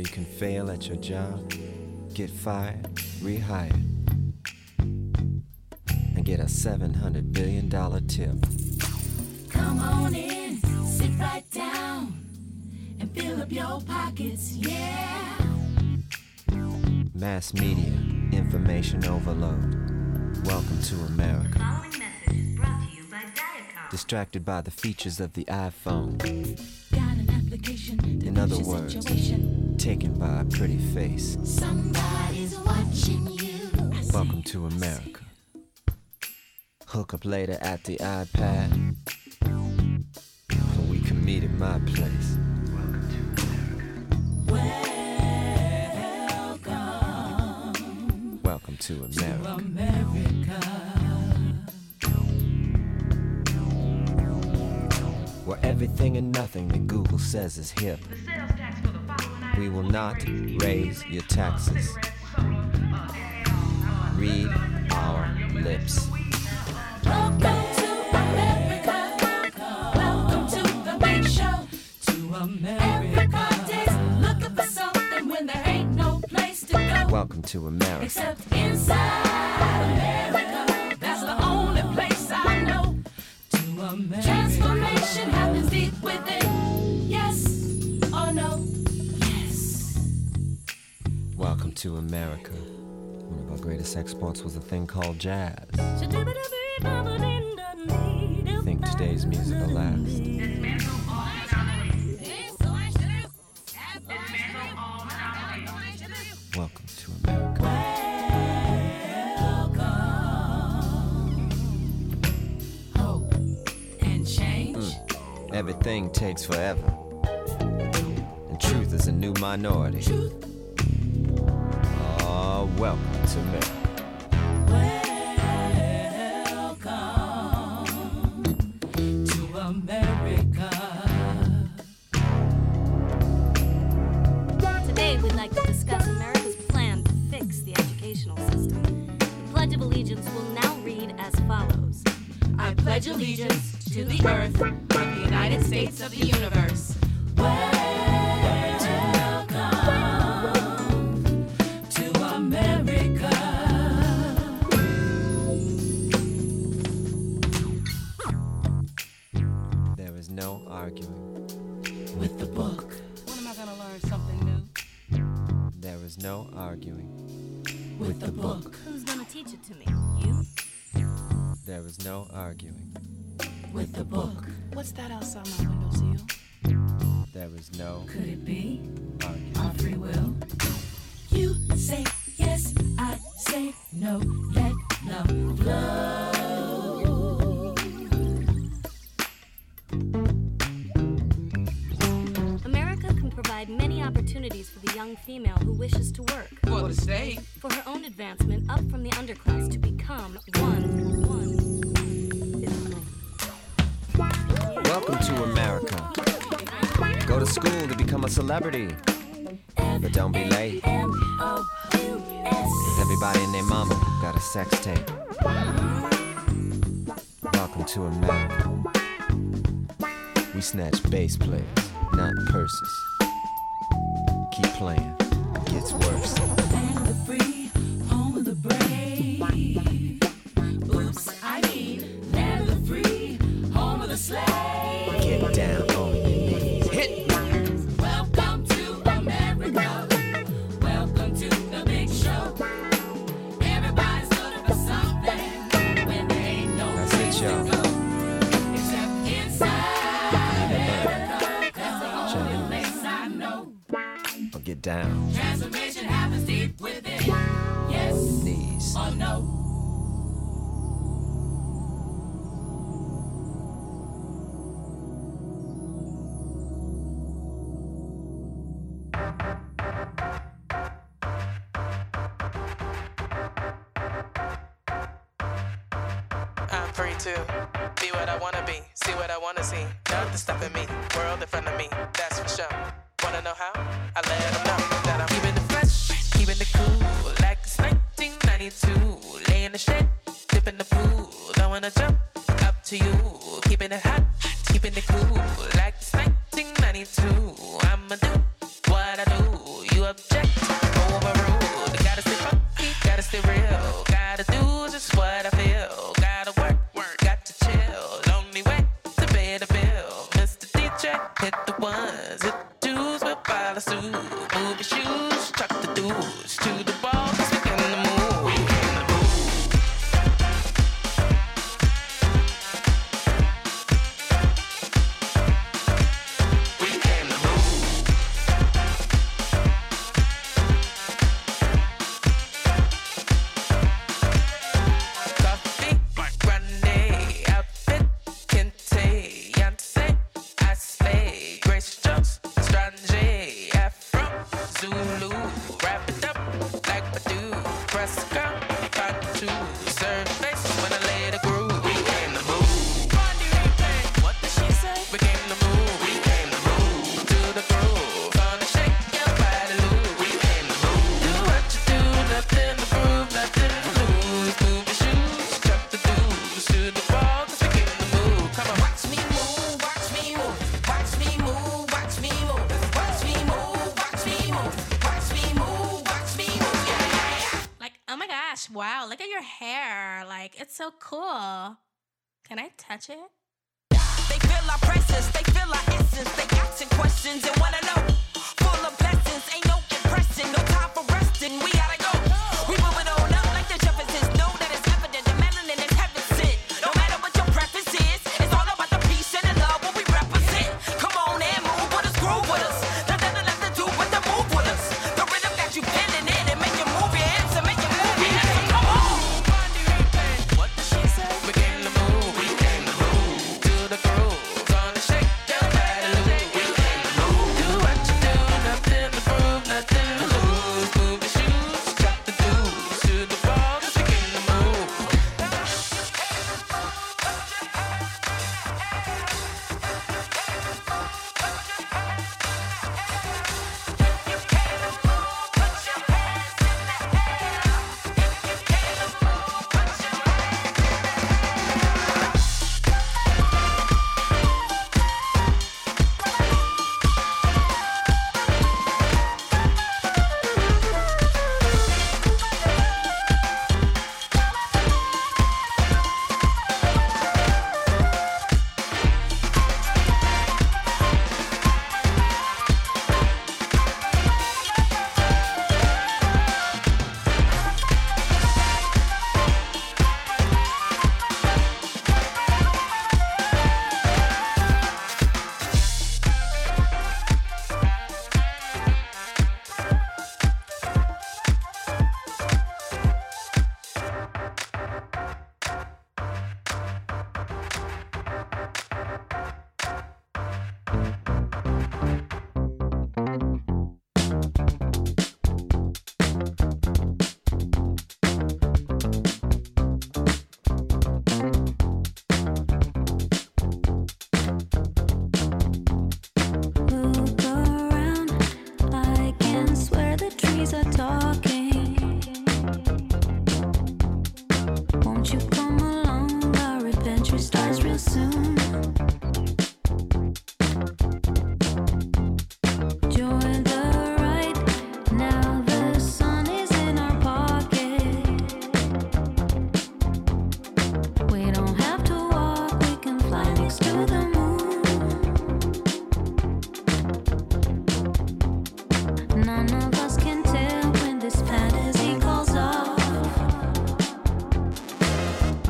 you can fail at your job, get fired, rehired, and get a $700 billion tip. Come on in, sit right down, and fill up your pockets, yeah. Mass media, information overload. Welcome to America. The following message is brought to you by Viacom. Distracted by the features of the iPhone. Got an application to In other fix your words, situation. taken by a pretty face. Somebody's watching you. Welcome to America. Hook up later at the iPad, or we can meet at my place. Welcome to America. Where everything and nothing that Google says is hip. The sales tax for the following We will not raise your taxes. Read our lips. Welcome to America. Welcome to the big show. To America. Everybody's looking for something when there ain't no place to go. Welcome to America. Except inside America. That's the only place I know. To America. Transformation happens deep within. Yes or no? Yes. Welcome to America. One of our greatest exports was a thing called jazz. Think today's music will last. Welcome to America. Hope and change. Everything takes forever. And truth is a new minority. Truth. Oh, welcome to America. Welcome to America. Today, we'd like to discuss America's plan to fix the educational system. The Pledge of Allegiance will now read as follows. I pledge allegiance to the earth of the United States of the universe. Welcome to America. There is no arguing With the book. When am I gonna learn something new? There is no arguing With the book. Who's gonna teach it to me? You? There is no arguing With the book. What's that outside my windowsill? There is no Could it be arguing. our free will? You say yes, I say no. Let love flow. America can provide many opportunities for the young female who wishes to work. For the state. For her own advancement up from the underclass to become one. Welcome to America. Go to school to become a celebrity. But don't be late. Everybody and their mama got a sex tape. Welcome to America. We snatch bass players, not purses. Keep playing, it gets worse. Land of the free, home of the brave. Oops, I mean, land of the free, home of the slave. Get down on your knees. Hit me. Welcome to America. Welcome to the big show. Everybody's looking for something when there ain't no That's it, place to y'all. go. Except inside America. That's the only place I know. Or get down. Transformation happens deep within. Yes Knees. or no? I'm free to be what I wanna be, see what I wanna see. Nothing stopping me, world in front of me, that's for sure. Wanna know how? I let them know that I'm keeping it fresh, keeping it cool, like it's 1992. Lay in the shed, dip in the pool, don't wanna jump, up to you. Keeping it hot, keeping it cool, like it's 1992. I'ma do what I do, you press go. Got to serve face when I lay the groove. We came to move. What did she say? We came to move. We came to move to the groove. Gonna shake your body loose. We came to move. Do what you do, nothing to prove, nothing to lose. Move your shoes, drop the dues to the ball, 'cause we came to move. Come on, watch me move, watch me move, watch me move, watch me move, watch me move, watch me move, watch me move, watch me move. Yeah, yeah, yeah. Like, oh my gosh, wow, look at your hair. Like, it's so cool. Can I touch it? They feel our presence, they feel our essence. They asking questions and wanna know. Full of blessings, ain't no impressing. No time for resting, we gotta go. We moving on up like the Jeffersons. Know that it's evident, the melanin is heaven sent. No matter what your preference is, it's all about the peace and the love what we represent. Come on and move with us, groove with us. Nothing left to do but to move with us. The rhythm got you feeling it and make you move your hips and make you move your hips. So come on. What did she say? We came to move, we came to move to the groove. Gonna shake your body loose. We came to move. Do what you do, nothing to prove, nothing to lose. Move your shoes, drop the dues to the ball, 'cause we came to move. Look around, I can swear the trees are talking. Won't you come along? Our adventure starts real soon. Join the ride, now the sun is in our pocket. We don't have to walk, we can fly next to the moon. None of us can tell when this fantasy calls off.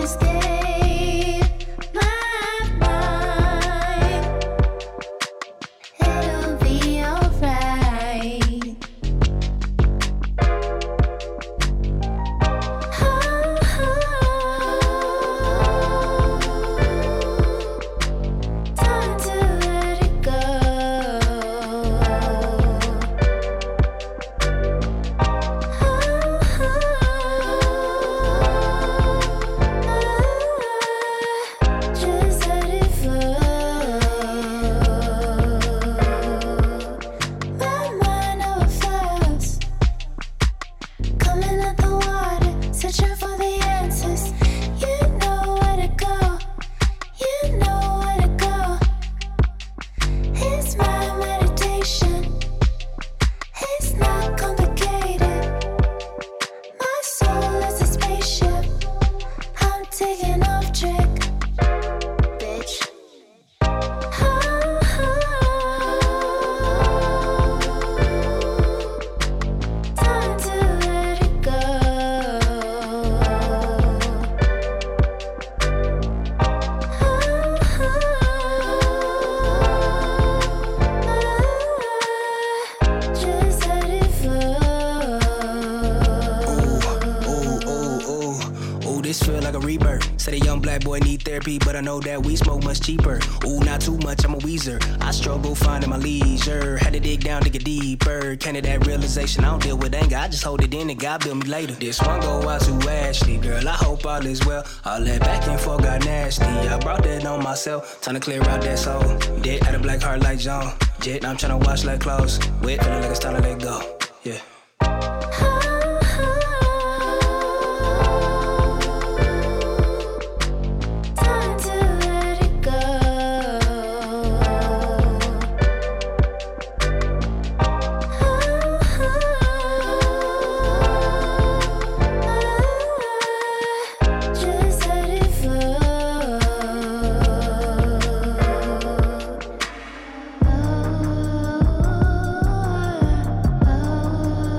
But I know that we smoke much cheaper. Ooh, not too much, I'm a Weezer. I struggle finding my leisure. Had to dig down to get deeper. Came to that realization, I don't deal with anger. I just hold it in and God build me later. This one go out to Ashley, girl, I hope all is well. All that back and forth got nasty. I brought that on myself. Time to clear out that soul. Dead at a black heart like John. Jet, I'm tryna wash like clothes. Wet, feeling like it's time to let go. Yeah. Oh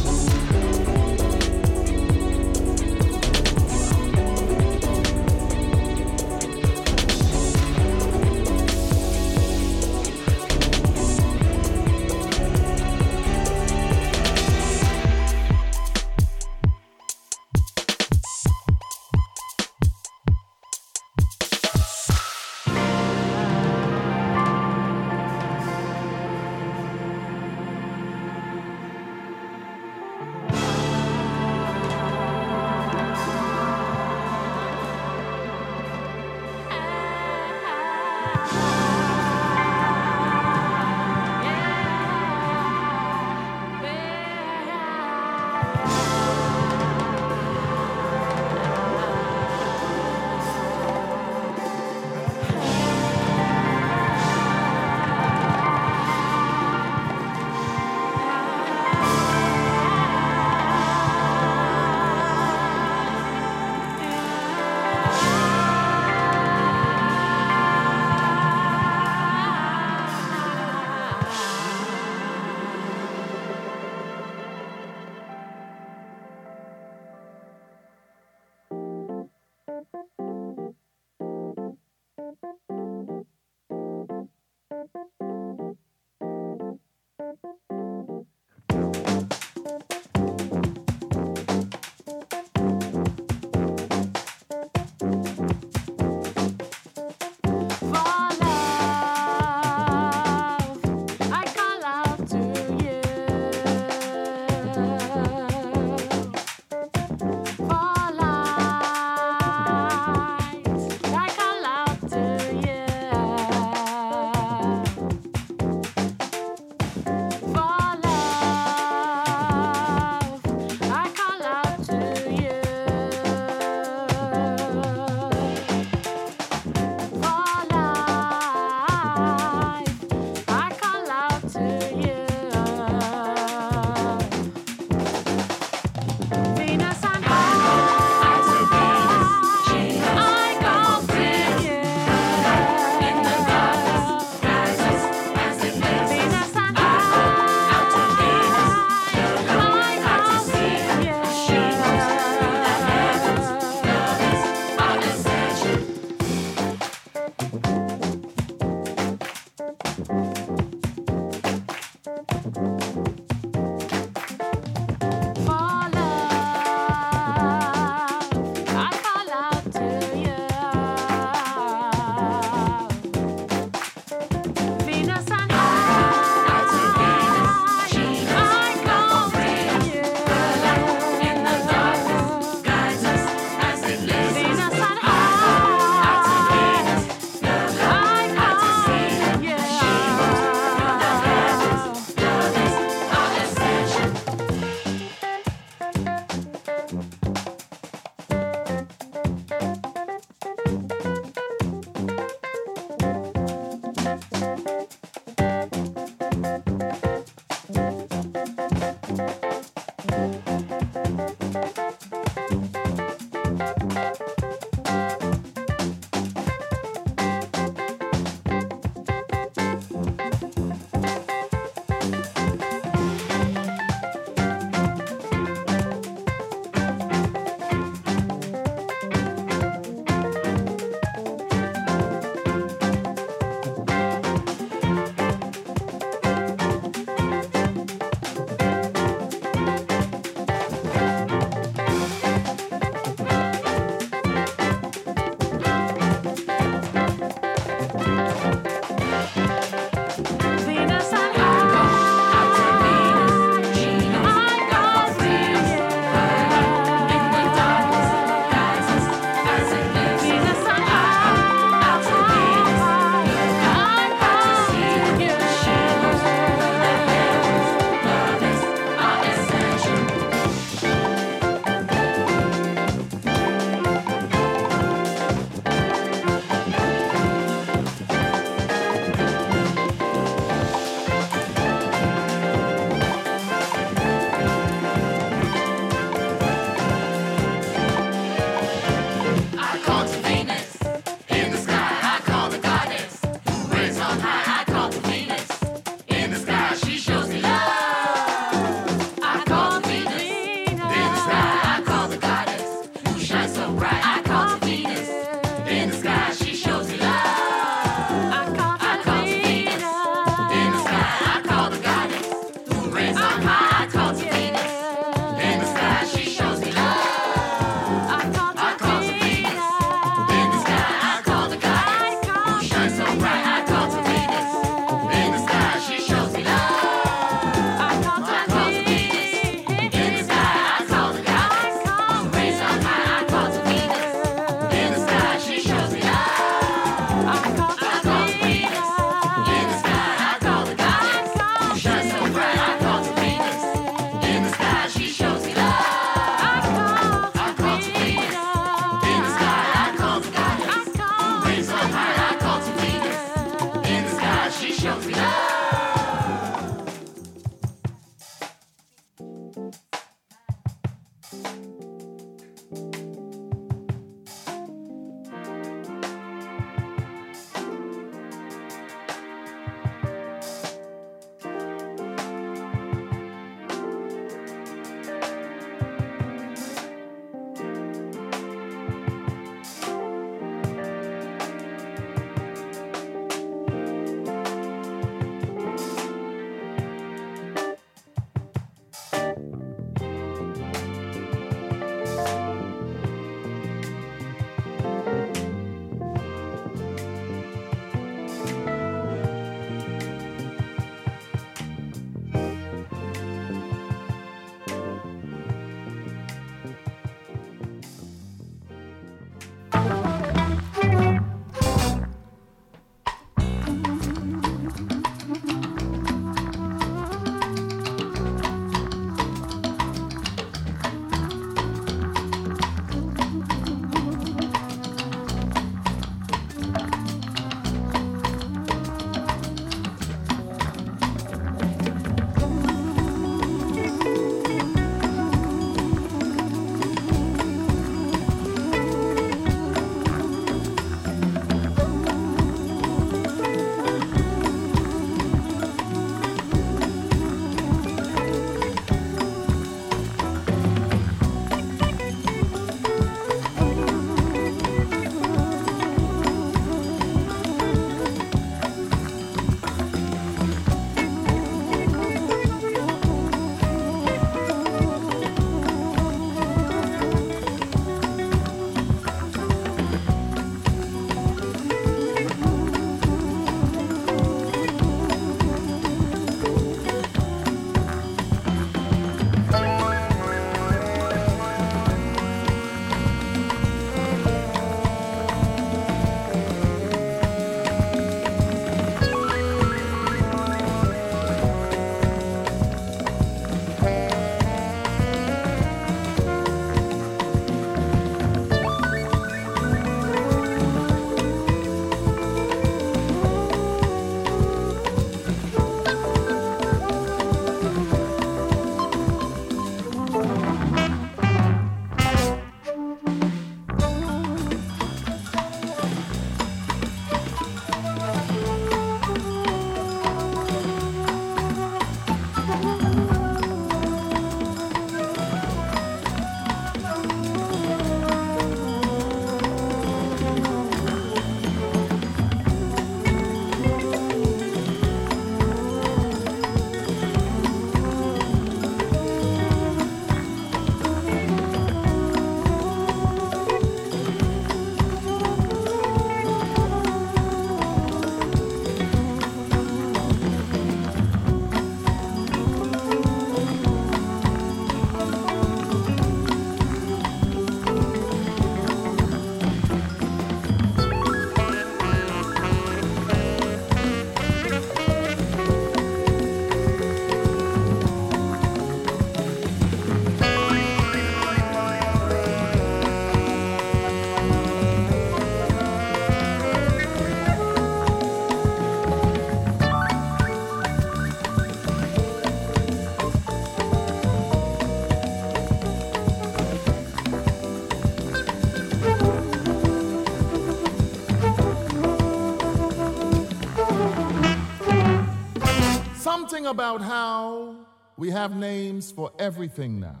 something about how we have names for everything now.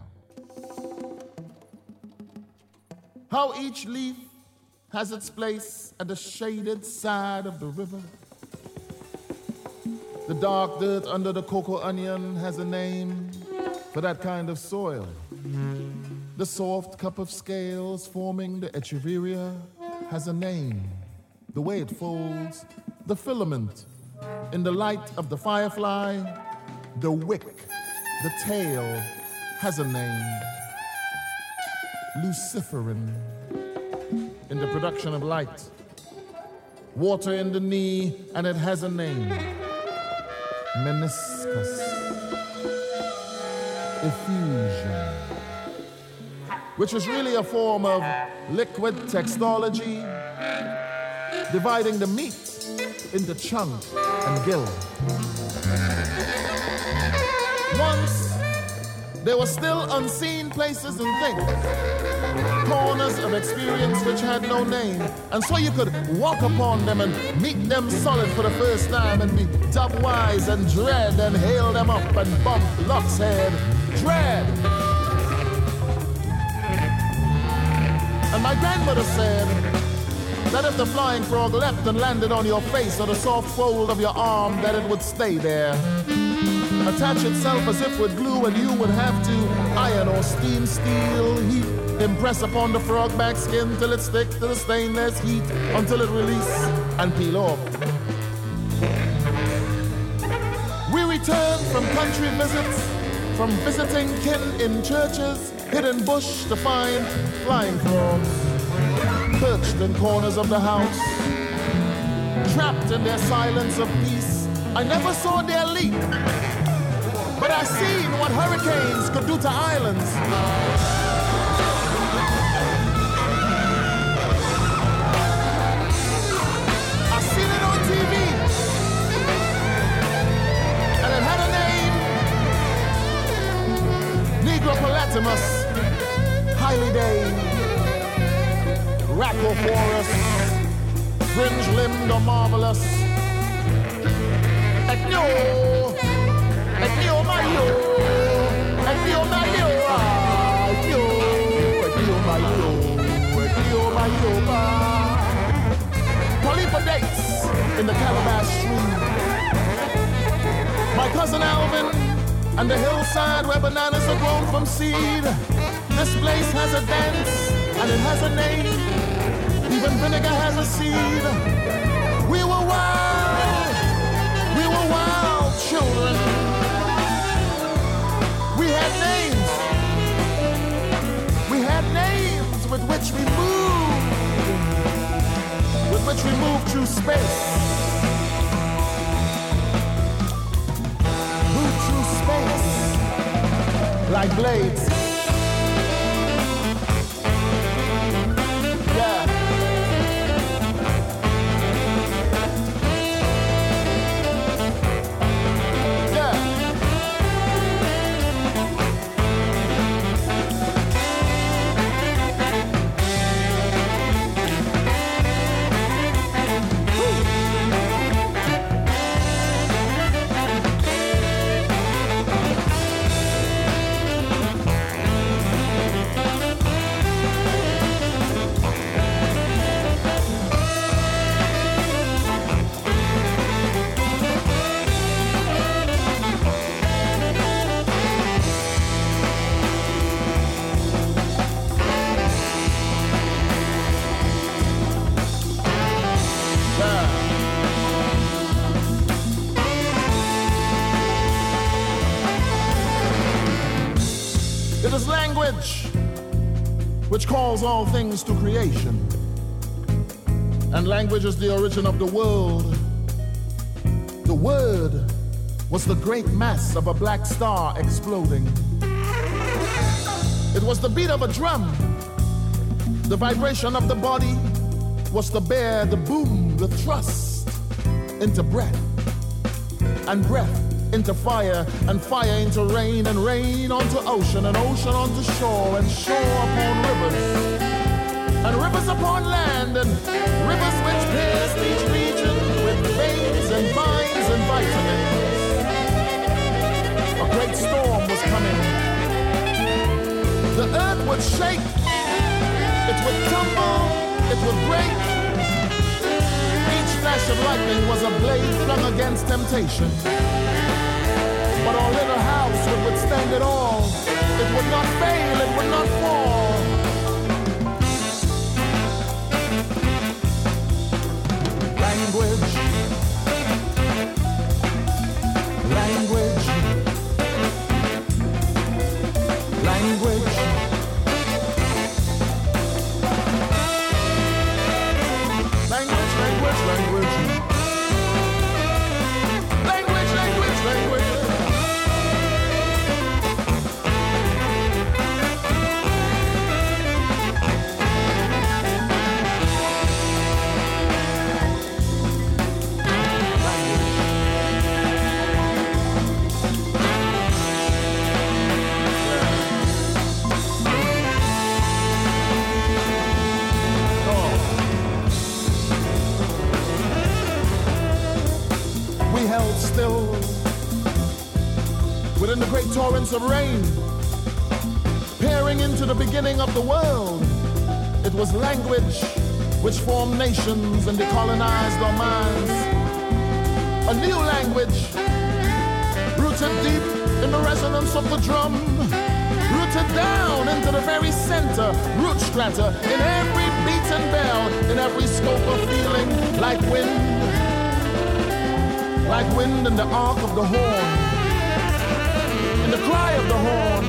How each leaf has its place at the shaded side of the river. The dark dirt under the cocoa onion has a name for that kind of soil. The soft cup of scales forming the echeveria has a name. The way it folds, the filament in the light of the firefly, the wick, the tail has a name. Luciferin in the production of light. Water in the knee, and it has a name. Meniscus. Effusion. Which is really a form of liquid textology, dividing the meat into chunk and gill. Once, there were still unseen places and things, corners of experience which had no name, and so you could walk upon them and meet them solid for the first time and be dub-wise and dread and hail them up and bump Locke's head, dread. And my grandmother said that if the flying frog leapt and landed on your face or the soft fold of your arm, that it would stay there, attach itself as if with glue, and you would have to iron or steam steel heat, impress upon the frog back skin till it sticks to the stainless heat until it release and peel off. We returned from country visits, from visiting kin in churches, hidden bush to find flying frogs, perched in corners of the house, trapped in their silence of peace. I never saw their leap, but I seen what hurricanes could do to islands. I seen it on TV, and it had a name: Negropolitamus, Hylidae, Rhacophorus, fringe-limbed or marvelous, Ecnio, Ecnio Mayo, Ecnio Mayo, Ecnio Mayo, Ecnio Mayo, Polypodates in the Calabash Stream. My cousin Alvin and the hillside where bananas are grown from seed. This place has a dance and it has a name. Even vinegar has a seed. We were wild children. We had names. We had names with which we moved through space. Moved through space like blades. Yeah. It is language which calls all things to creation. And language is the origin of the world. The word was the great mass of a black star exploding. It was the beat of a drum. The vibration of the body was to bear the boom, the thrust into breath, and breath into fire, and fire into rain, and rain onto ocean, and ocean onto shore, and shore upon rivers, and rivers upon land, and rivers which pierced each region with veins and vines and vitamins. would break. Each flash of lightning was a blade flung against temptation. But our little house would withstand it all. It would not fail, it would not fall. Language. Language. Language. Language, language, language. Language, language, language. Still within the great torrents of rain, peering into the beginning of the world. It was language which formed nations and decolonized our minds. A new language, rooted deep in the resonance of the drum, rooted down into the very center, root strata, in every beaten bell, in every scope of feeling, like wind. Like wind in the arc of the horn, in the cry of the horn.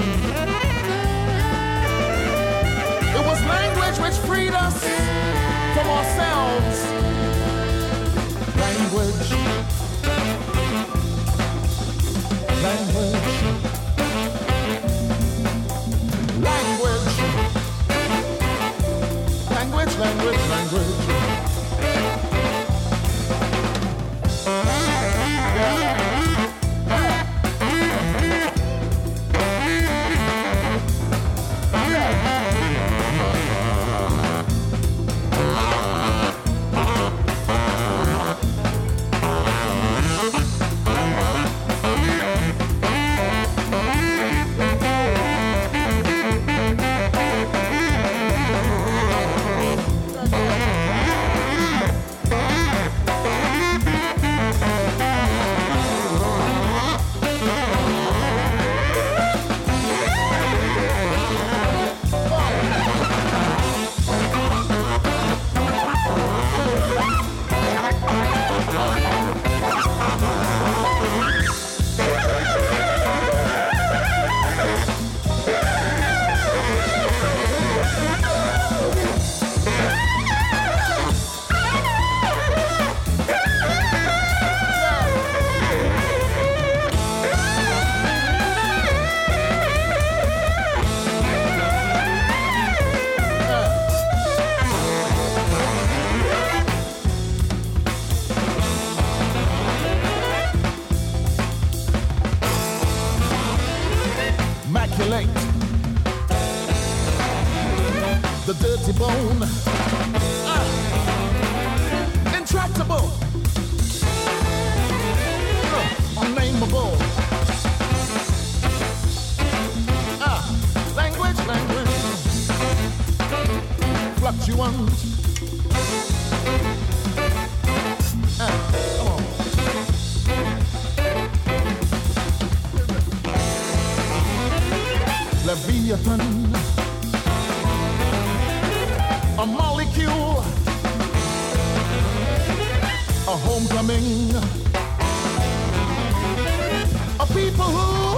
It was language which freed us from ourselves. Language. Language. Language. Language, language, language. The dirty bone, intractable, unnameable. Language, language, fluctuant. Come on. Leviathan. A molecule, a homecoming, a people who,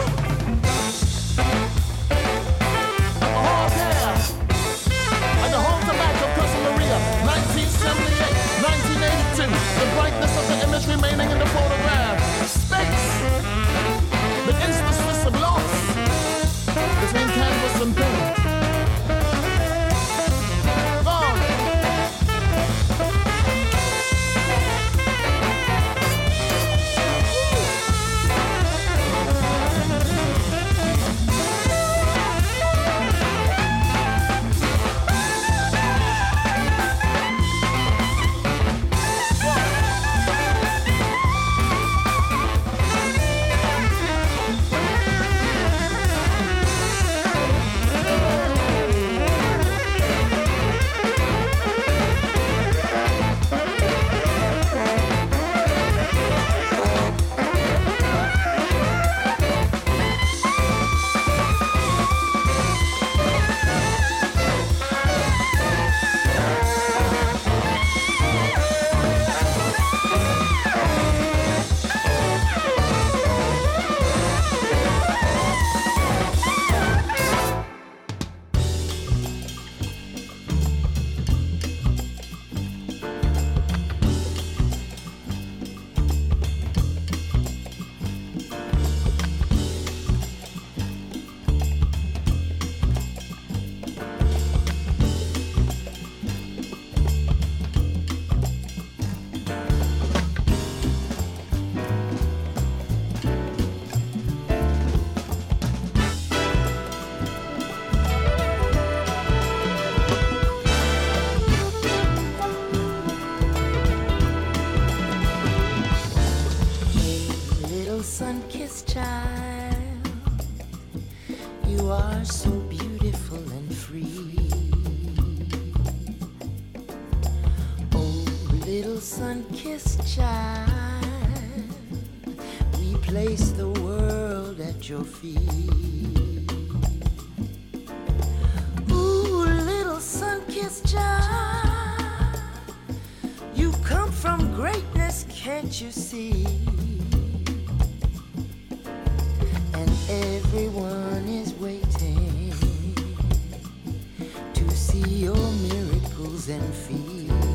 oh yeah, and the whole tobacco Cousin Maria, 1978, 1982, the brightness of the image remaining in the photograph, space, the instances of loss between canvas and paint. are so beautiful and free. Oh, little sun-kissed child, we place the world at your feet. Ooh, little sun-kissed child, you come from greatness, can't you see? And everyone is waiting to see your miracles and feats.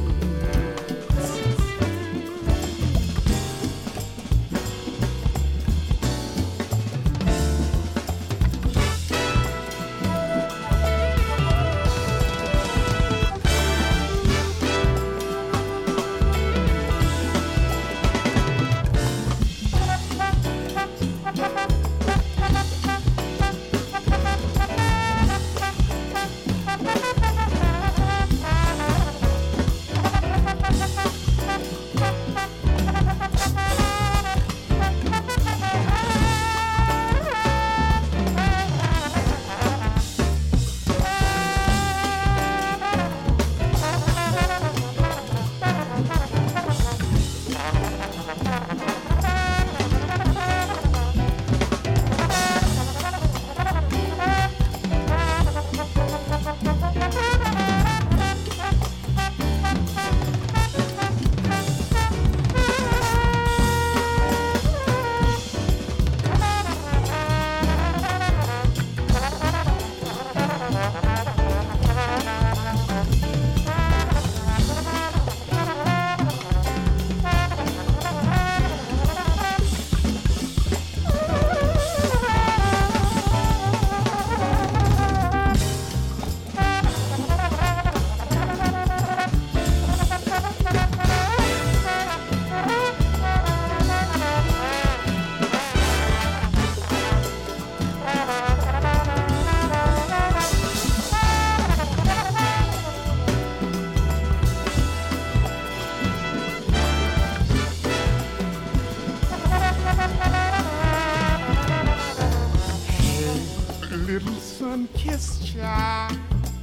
Little sun-kissed child,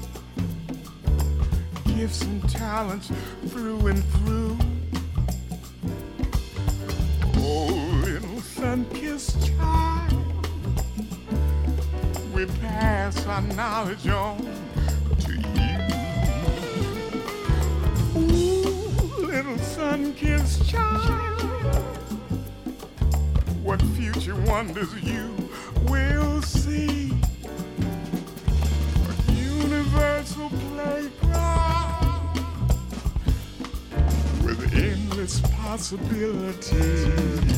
gifts and talents through and through. Oh, little sun-kissed child, we pass our knowledge on to you. Ooh, little sun-kissed child, what future wonders you will see. Universal playground with endless possibilities.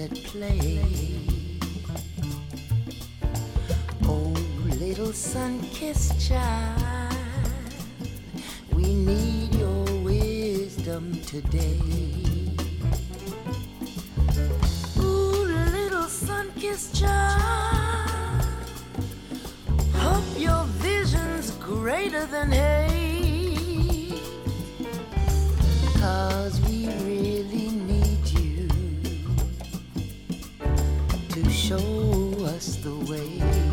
at play. Oh, little sun-kissed child, we need your wisdom today. Ooh, little sun-kissed child, hope your vision's greater than hate, 'cause we really need you to show us the way.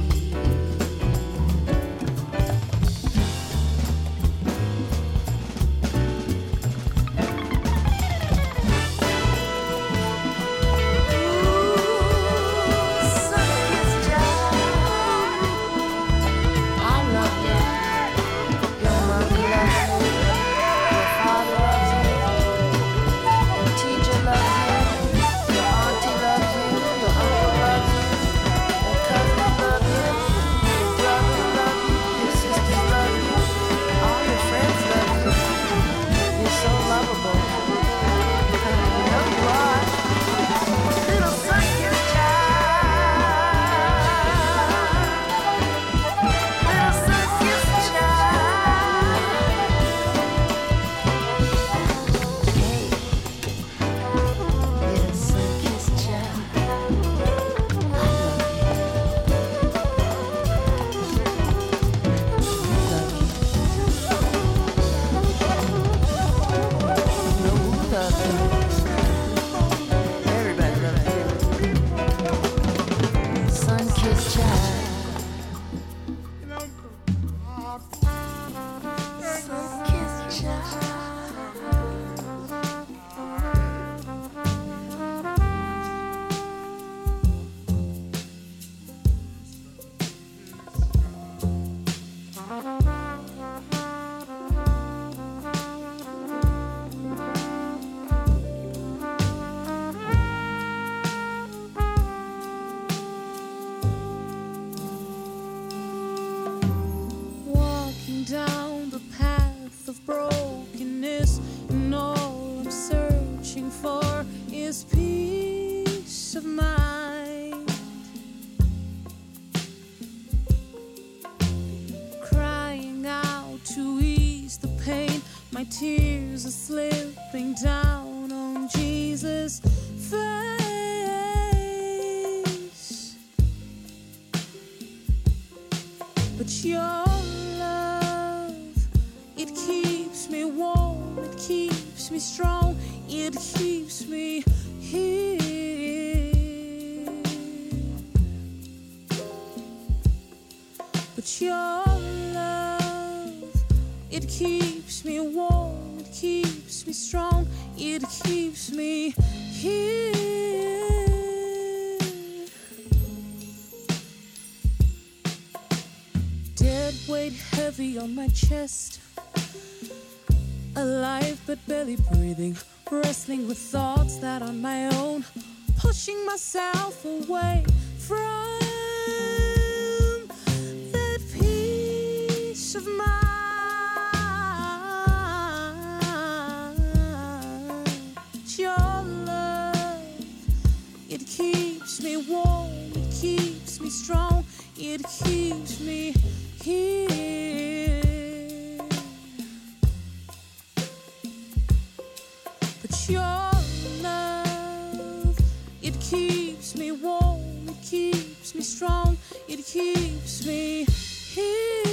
My tears are slipping down on Jesus' face. But your love, it keeps me warm, it keeps me strong, it keeps me here. But your love, it keeps me warm, it keeps me strong, it keeps me here. Dead weight heavy on my chest, alive but barely breathing, wrestling with thoughts that are my own, pushing myself away from that peace of mind. Your love, it keeps me warm, it keeps me strong, it keeps me here. But your love, it keeps me warm, it keeps me strong, it keeps me here.